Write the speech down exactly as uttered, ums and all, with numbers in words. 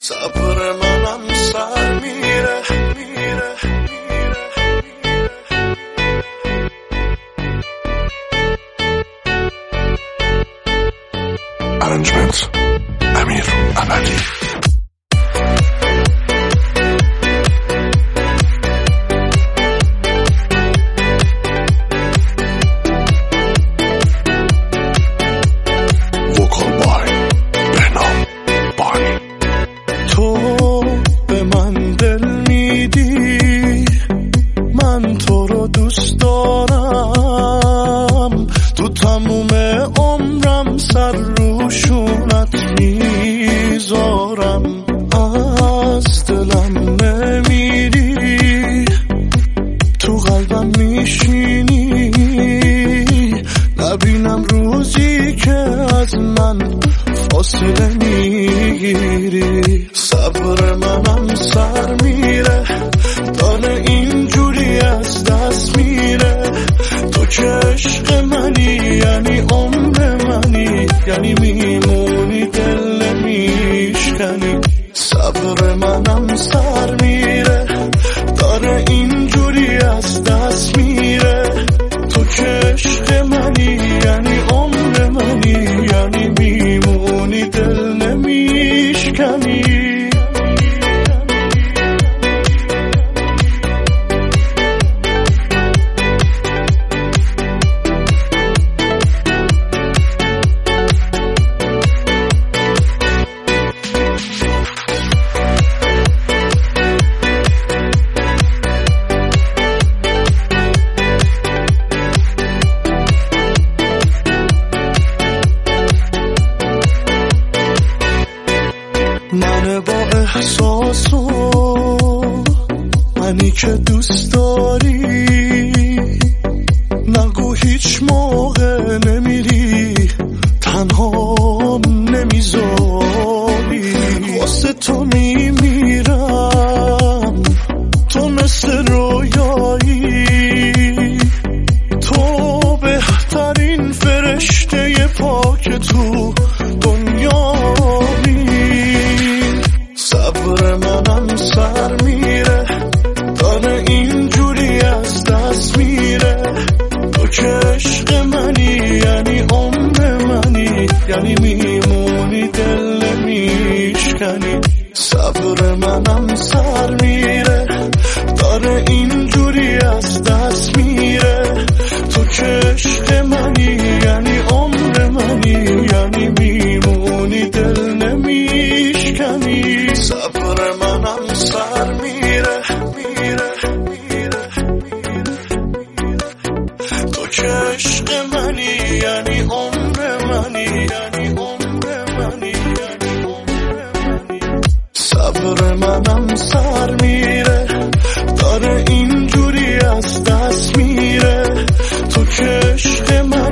صبر منم سر میره میره Arrangement امیر ابدی. من تو رو دوست دارم، تو تموم عمرم سر روشونت میذارم. از دلم نمیری، تو قلبم میشینی، نبینم روزی که از من فاصله میگیری. صبر منم سر میره، داره اینجوری از دست میره. تو که عشق منی، یعنی عمر منی، یعنی میمونی دل نمیشکنی. صبر منم سر میره، داره اینجوری از دست میره. تو که عشق منی، یعنی عمر منی، یعنی میمونی دل نمیشکنی. من با احساس و منی که دوست داری، نگو هیچ موقع نمیری، تنها نمیذاری. واسه تو میمیرم، تو مثل رویایی، تو بهترین فرشته پاک تو دنیایی. صبر منم سر میره، داره اینجوری از دست میره. تو که عشق منی، یعنی عمر منی، یعنی میمونی دل نمیشکنی. صبر منم سر میره، داره اینجوری از دست میره. تو که عشق منی، یعنی عمر منی، یعنی میمونی دل نمیشکنی. صبر منم سر میره میره میره میره. تو که عشق منی، یعنی عمر منی، یعنی عمر منی، یعنی عمر منی. صبر منم سر میره، داره اینجوری از دست میره. تو که عشق منی.